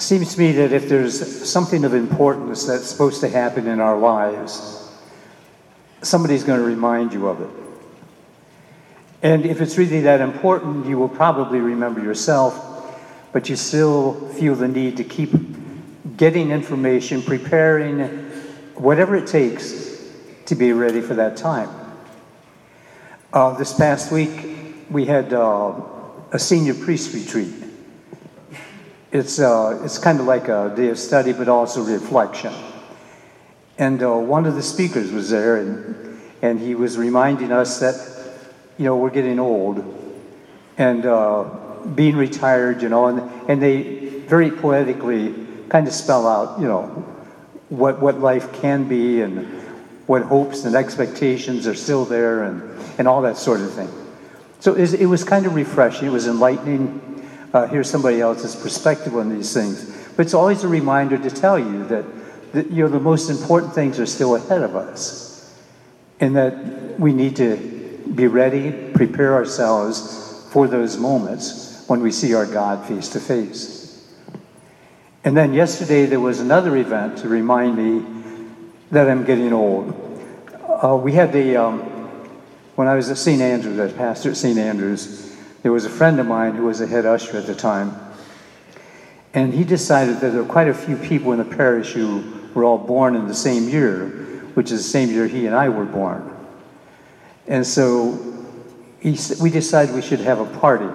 seems to me that if there's something of importance that's supposed to happen in our lives, somebody's going to remind you of it. And if it's really that important, you will probably remember yourself, but you still feel the need to keep getting information, preparing, whatever it takes to be ready for that time. This past week, we had a senior priest retreat. It's kind of like a day of study, but also reflection. And one of the speakers was there, and he was reminding us that, we're getting old, and being retired, and they very poetically kind of spell out, what life can be and what hopes and expectations are still there and all that sort of thing. So it was kind of refreshing. It was enlightening. Hear somebody else's perspective on these things. But it's always a reminder to tell you that the most important things are still ahead of us, and that we need to be ready, prepare ourselves for those moments when we see our God face to face. And then yesterday there was another event to remind me that I'm getting old. We had when I was at St. Andrews, as pastor at St. Andrews, there was a friend of mine who was a head usher at the time, and he decided that there were quite a few people in the parish who were all born in the same year, which is the same year he and I were born. And so we decided we should have a party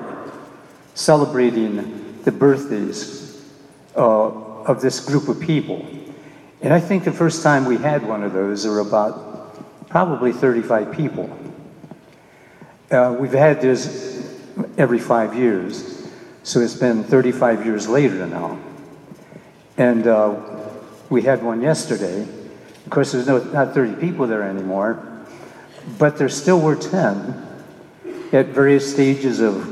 celebrating the birthdays of this group of people. And I think the first time we had one of those, there were about probably 35 people. We've had this every 5 years, so it's been 35 years later now. And we had one yesterday. Of course, there's not 30 people there anymore, but there still were 10 at various stages of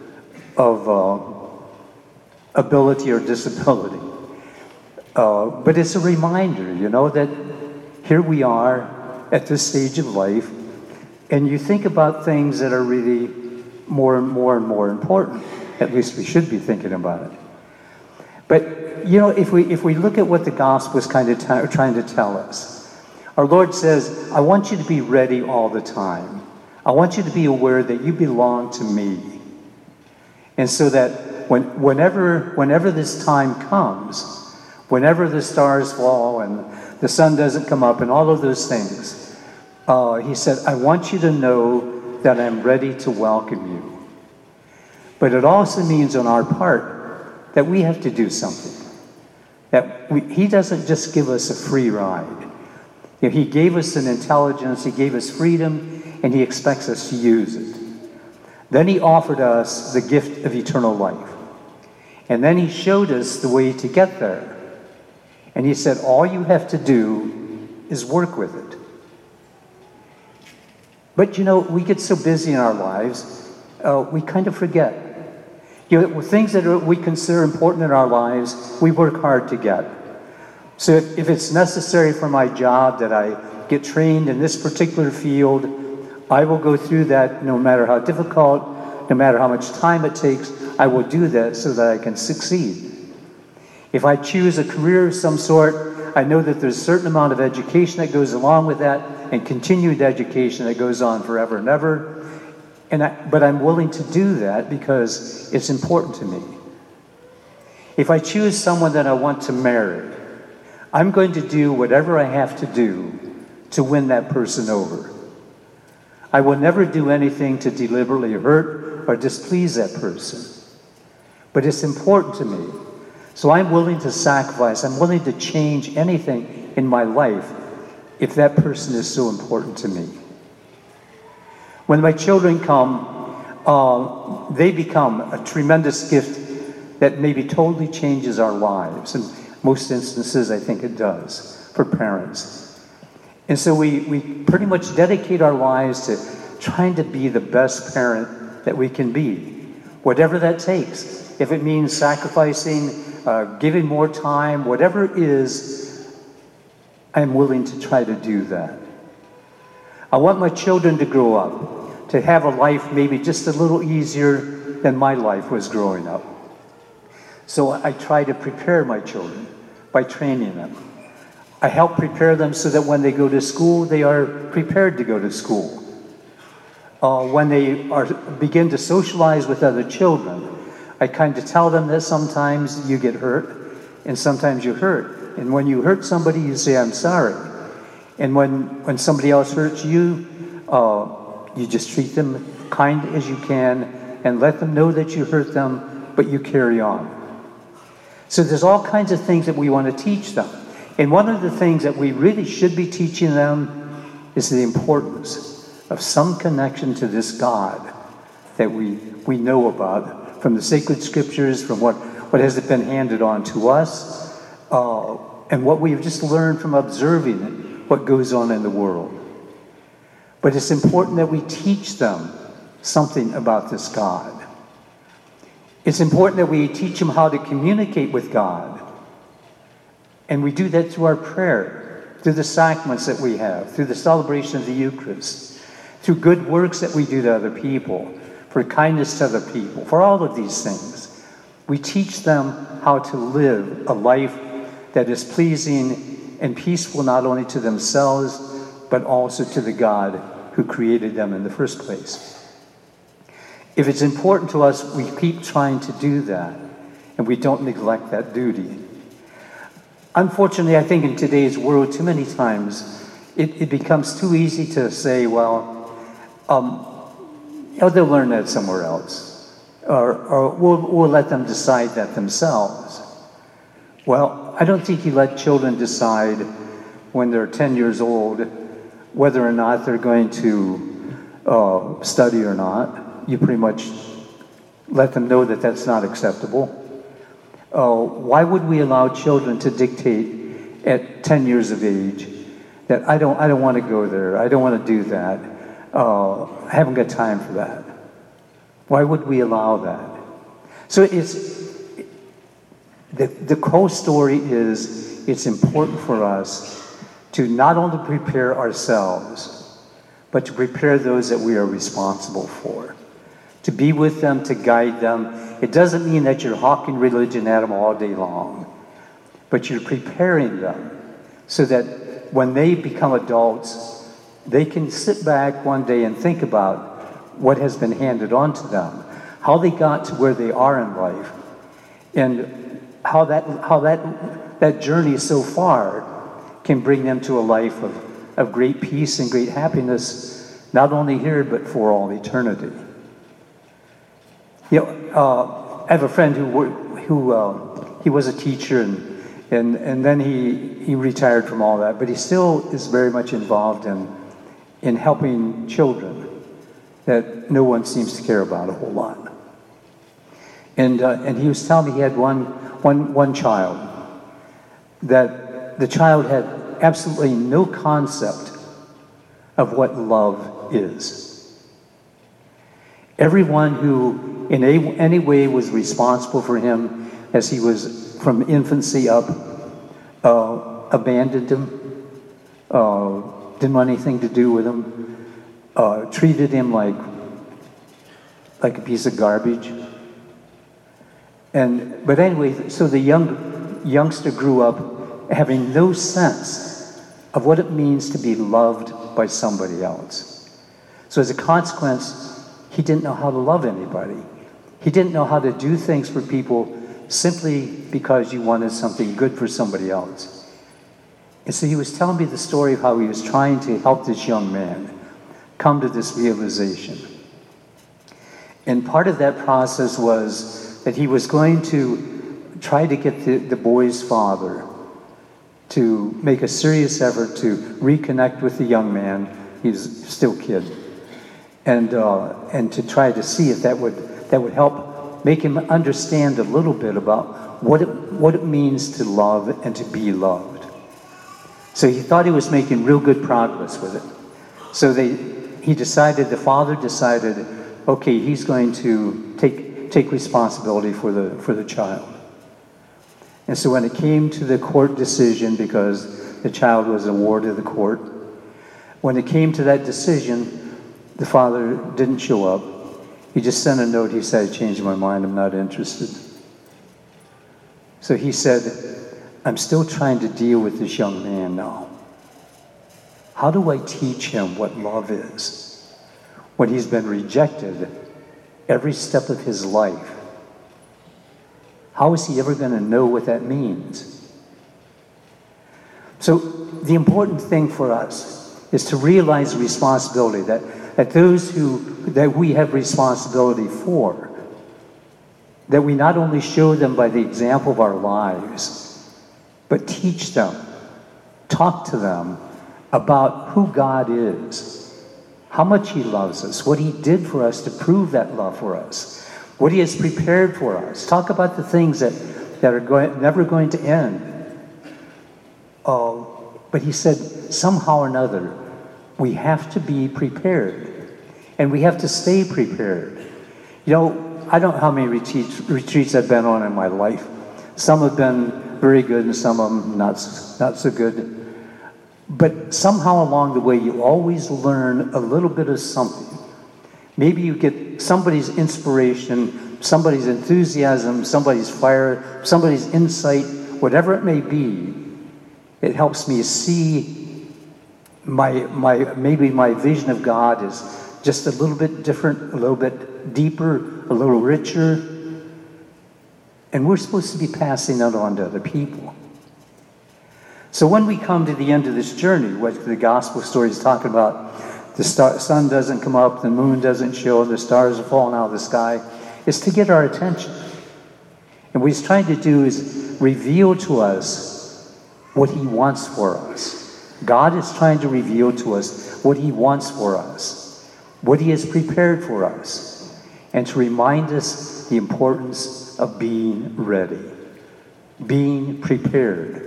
ability or disability. But it's a reminder, that here we are at this stage of life, and you think about things that are really more and more and more important. At least we should be thinking about it. But, if we look at what the gospel is kind of trying to tell us, our Lord says, I want you to be ready all the time. I want you to be aware that you belong to me. And so that whenever this time comes, whenever the stars fall and the sun doesn't come up and all of those things, he said, I want you to know that I'm ready to welcome you. But it also means on our part that we have to do something. He doesn't just give us a free ride. He gave us an intelligence, he gave us freedom, and he expects us to use it. Then he offered us the gift of eternal life. And then he showed us the way to get there. And he said, all you have to do is work with it. But we get so busy in our lives, we kind of forget. Things that we consider important in our lives, we work hard to get. So if it's necessary for my job that I get trained in this particular field, I will go through that no matter how difficult, no matter how much time it takes, I will do that so that I can succeed. If I choose a career of some sort, I know that there's a certain amount of education that goes along with that and continued education that goes on forever and ever. But I'm willing to do that because it's important to me. If I choose someone that I want to marry, I'm going to do whatever I have to do to win that person over. I will never do anything to deliberately hurt or displease that person. But it's important to me. So I'm willing to sacrifice. I'm willing to change anything in my life if that person is so important to me. When my children come, they become a tremendous gift that maybe totally changes our lives. In most instances, I think it does for parents. And so we pretty much dedicate our lives to trying to be the best parent that we can be, whatever that takes. If it means sacrificing, giving more time, whatever it is, I'm willing to try to do that. I want my children to grow up, to have a life maybe just a little easier than my life was growing up. So I try to prepare my children by training them. I help prepare them so that when they go to school, they are prepared to go to school. When they begin to socialize with other children, I kind of tell them that sometimes you get hurt and sometimes you hurt. And when you hurt somebody, you say, I'm sorry. And when somebody else hurts you, you just treat them kind as you can and let them know that you hurt them, but you carry on. So there's all kinds of things that we want to teach them. And one of the things that we really should be teaching them is the importance of some connection to this God that we know about from the sacred scriptures, from what has been handed on to us, and what we've just learned from observing what goes on in the world. But it's important that we teach them something about this God. It's important that we teach them how to communicate with God. And we do that through our prayer, through the sacraments that we have, through the celebration of the Eucharist, through good works that we do to other people, for kindness to other people, for all of these things. We teach them how to live a life that is pleasing and peaceful not only to themselves, but also to the God who created them in the first place. If it's important to us, we keep trying to do that, and we don't neglect that duty. Unfortunately, I think in today's world, too many times, it becomes too easy to say, well, they'll learn that somewhere else, or we'll let them decide that themselves. Well, I don't think you let children decide when they're 10 years old whether or not they're going to study or not. You pretty much let them know that that's not acceptable. Why would we allow children to dictate at 10 years of age that I don't want to go there, I don't want to do that, I haven't got time for that? Why would we allow that? So the whole story is it's important for us to not only prepare ourselves, but to prepare those that we are responsible for. To be with them, to guide them. It doesn't mean that you're hawking religion at them all day long, but you're preparing them so that when they become adults, they can sit back one day and think about what has been handed on to them, how they got to where they are in life, and how that journey so far can bring them to a life of great peace and great happiness, not only here, but for all eternity. You know, I have a friend who he was a teacher, and then he retired from all that, but he still is very much involved in helping children that no one seems to care about a whole lot. And he was telling me he had one child that the child had absolutely no concept of what love is. Everyone who in any way was responsible for him as he was from infancy up, abandoned him, didn't want anything to do with him, treated him like a piece of garbage. But anyway, so the youngster grew up having no sense of what it means to be loved by somebody else. So as a consequence, he didn't know how to love anybody. He didn't know how to do things for people simply because you wanted something good for somebody else. And so he was telling me the story of how he was trying to help this young man come to this realization. And part of that process was that he was going to try to get the boy's father to make a serious effort to reconnect with the young man. He's still a kid. And to try to see if that would help make him understand a little bit about what it means to love and to be loved. So he thought he was making real good progress with it. So the father decided, okay, he's going to take responsibility for the child. And so when it came to the court decision, because the child was a ward of the court, when it came to that decision, the father didn't show up. He just sent a note. He said, I changed my mind. I'm not interested. So he said, I'm still trying to deal with this young man now. How do I teach him what love is when he's been rejected every step of his life? How is he ever going to know what that means? So the important thing for us is to realize responsibility, that those that we have responsibility for, that we not only show them by the example of our lives, but teach them, talk to them about who God is, how much he loves us, what he did for us to prove that love for us, what he has prepared for us. Talk about the things that are never going to end. But he said, somehow or another, we have to be prepared, and we have to stay prepared. You know, I don't know how many retreats I've been on in my life. Some have been very good, and some of them not so good. But somehow along the way, you always learn a little bit of something. Maybe you get somebody's inspiration, somebody's enthusiasm, somebody's fire, somebody's insight, whatever it may be. It helps me see maybe my vision of God is just a little bit different, a little bit deeper, a little richer. And we're supposed to be passing that on to other people. So when we come to the end of this journey, what the gospel story is talking about, the sun doesn't come up, the moon doesn't show, the stars are falling out of the sky, it's to get our attention. And what he's trying to do is reveal to us what he wants for us. God is trying to reveal to us what he wants for us, what he has prepared for us, and to remind us the importance of being ready, being prepared.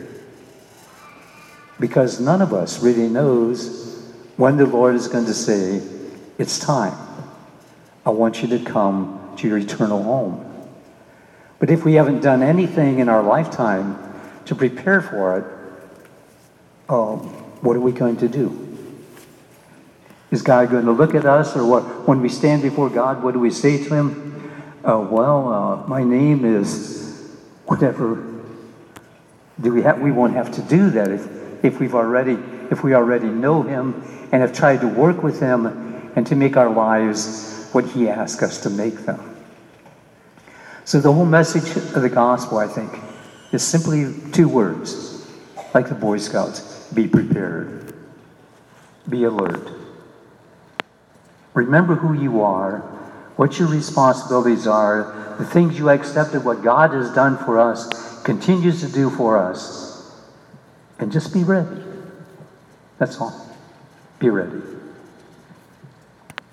Because none of us really knows when the Lord is going to say, it's time. I want you to come to your eternal home. But if we haven't done anything in our lifetime to prepare for it, what are we going to do? Is God going to look at us, or what? When we stand before God, what do we say to him? My name is whatever. We won't have to do that if we already know him and have tried to work with him and to make our lives what he asks us to make them. So the whole message of the gospel, I think, is simply 2 words, like the Boy Scouts: be prepared, be alert. Remember who you are, what your responsibilities are, the things you accepted, what God has done for us, continues to do for us, and just be ready. That's all. Be ready.